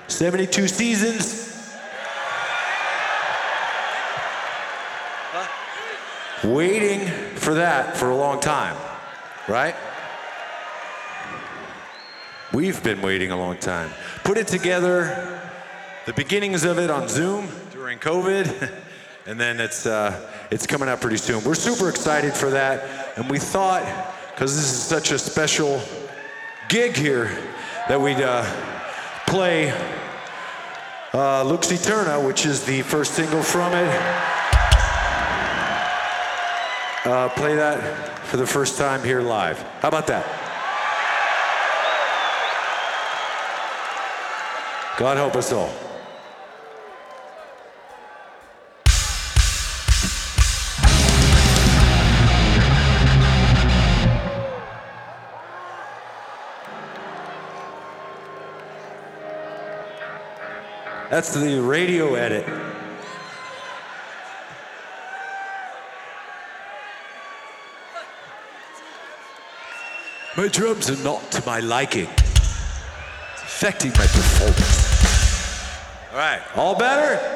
72 seasons. Waiting for that for a long time, right? We've been waiting a long time. Put it together, the beginnings of it on Zoom during COVID, and then it's coming out pretty soon. We're super excited for that, and we thought, because this is such a special gig here, that we'd play Lux Eterna, which is the first single from it. Play that for the first time here live. How about that? God help us all. That's the radio edit. My drums are not to my liking. It's affecting my performance. All right, all better?